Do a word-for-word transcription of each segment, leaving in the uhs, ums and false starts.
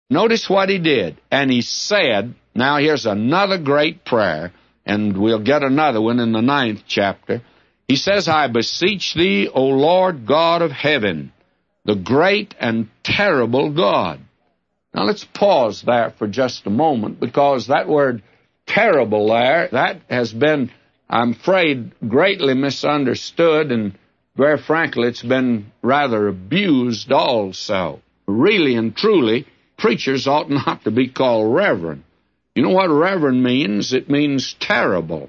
Notice what he did. And he said, now here's another great prayer, and we'll get another one in the ninth chapter. He says, I beseech thee, O Lord God of heaven, the great and terrible God. Now let's pause there for just a moment, because that word terrible there, that has been, I'm afraid, greatly misunderstood, and very frankly, it's been rather abused also. Really and truly, preachers ought not to be called reverend. You know what reverend means? It means terrible.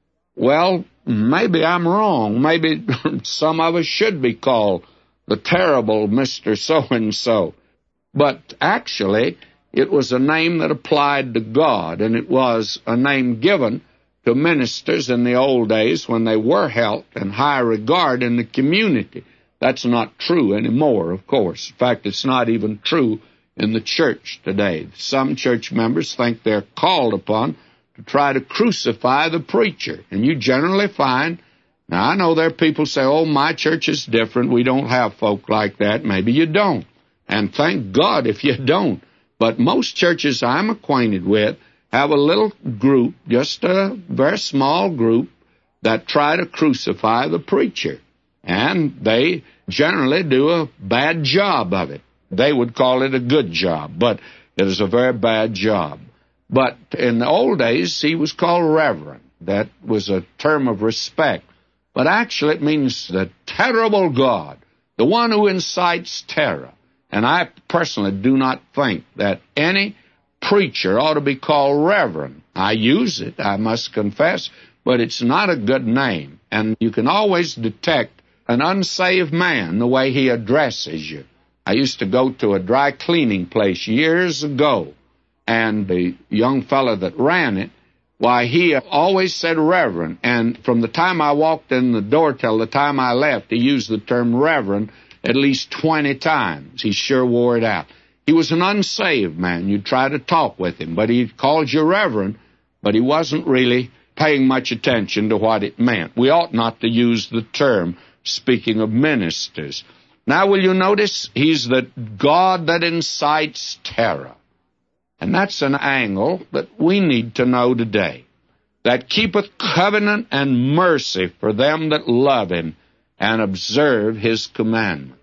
Well, maybe I'm wrong. Maybe some of us should be called the terrible Mister So-and-so. But actually, it was a name that applied to God, and it was a name given to ministers in the old days when they were held in high regard in the community. That's not true anymore, of course. In fact, it's not even true in the church today. Some church members think they're called upon to try to crucify the preacher. And you generally find, now I know there are people say, oh, my church is different. We don't have folk like that. Maybe you don't. And thank God if you don't. But most churches I'm acquainted with have a little group, just a very small group, that try to crucify the preacher. And they generally do a bad job of it. They would call it a good job, but it is a very bad job. But in the old days, he was called reverend. That was a term of respect. But actually it means the terrible God, the one who incites terror. And I personally do not think that any preacher ought to be called reverend. I use it, I must confess, but it's not a good name. And you can always detect an unsaved man the way he addresses you. I used to go to a dry cleaning place years ago, and the young fellow that ran it, why, he always said reverend, and from the time I walked in the door till the time I left, he used the term reverend at least twenty times. He sure wore it out. He was an unsaved man. You'd try to talk with him, but he called you reverend, but he wasn't really paying much attention to what it meant. We ought not to use the term, speaking of ministers. Now, will you notice, he's the God that incites terror. And that's an angle that we need to know today. That keepeth covenant and mercy for them that love him and observe his commandment.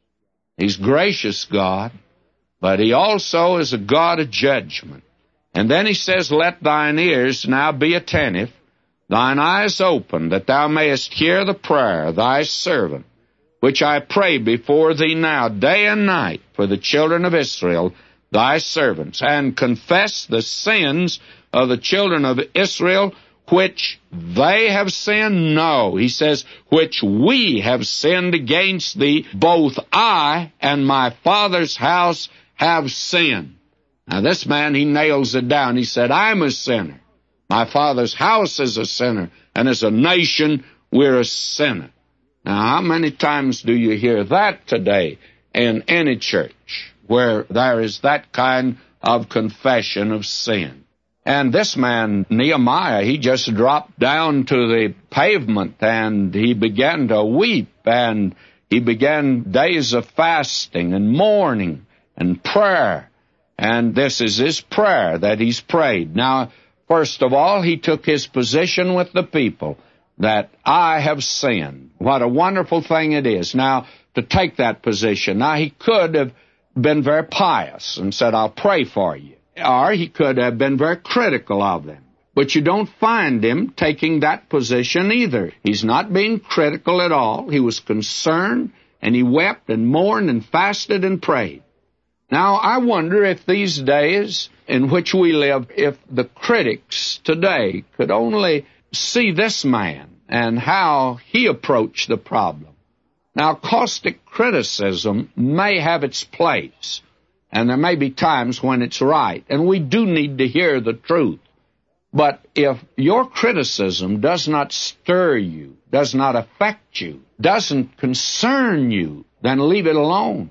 He's gracious God, but he also is a God of judgment. And then he says, let thine ears now be attentive, thine eyes open, that thou mayest hear the prayer of thy servant, which I pray before thee now, day and night, for the children of Israel, thy servants, and confess the sins of the children of Israel, which they have sinned? No, he says, which we have sinned against thee, both I and my father's house have sinned. Now this man, he nails it down. He said, I'm a sinner. My father's house is a sinner, and as a nation, we're a sinner. Now, how many times do you hear that today in any church where there is that kind of confession of sin? And this man, Nehemiah, he just dropped down to the pavement and he began to weep, and he began days of fasting and mourning and prayer. And this is his prayer that he's prayed. Now, first of all, he took his position with the people, that I have sinned. What a wonderful thing it is. Now, to take that position. Now, he could have been very pious and said, I'll pray for you. Or he could have been very critical of them. But you don't find him taking that position either. He's not being critical at all. He was concerned, and he wept and mourned and fasted and prayed. Now, I wonder if these days in which we live, if the critics today could only see this man and how he approached the problem. Now, caustic criticism may have its place, and there may be times when it's right, and we do need to hear the truth. But if your criticism does not stir you, does not affect you, doesn't concern you, then leave it alone.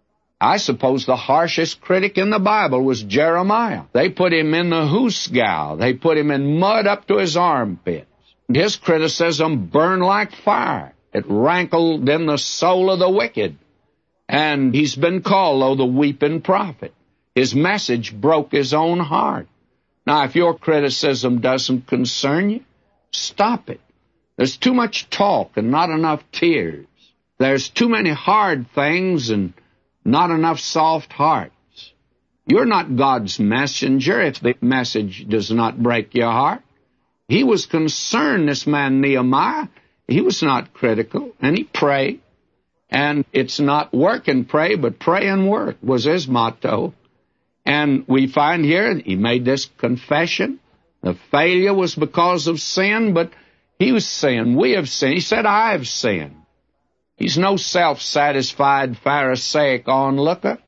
I suppose the harshest critic in the Bible was Jeremiah. They put him in the hoosgow. They put him in mud up to his armpits. His criticism burned like fire. It rankled in the soul of the wicked. And he's been called, though, the weeping prophet. His message broke his own heart. Now, if your criticism doesn't concern you, stop it. There's too much talk and not enough tears. There's too many hard things and not enough soft hearts. You're not God's messenger if the message does not break your heart. He was concerned, this man Nehemiah. He was not critical, and he prayed. And it's not work and pray, but pray and work was his motto. And we find here he made this confession. The failure was because of sin, but he was sinned. We have sinned. He said, I have sinned. He's no self-satisfied Pharisaic onlooker.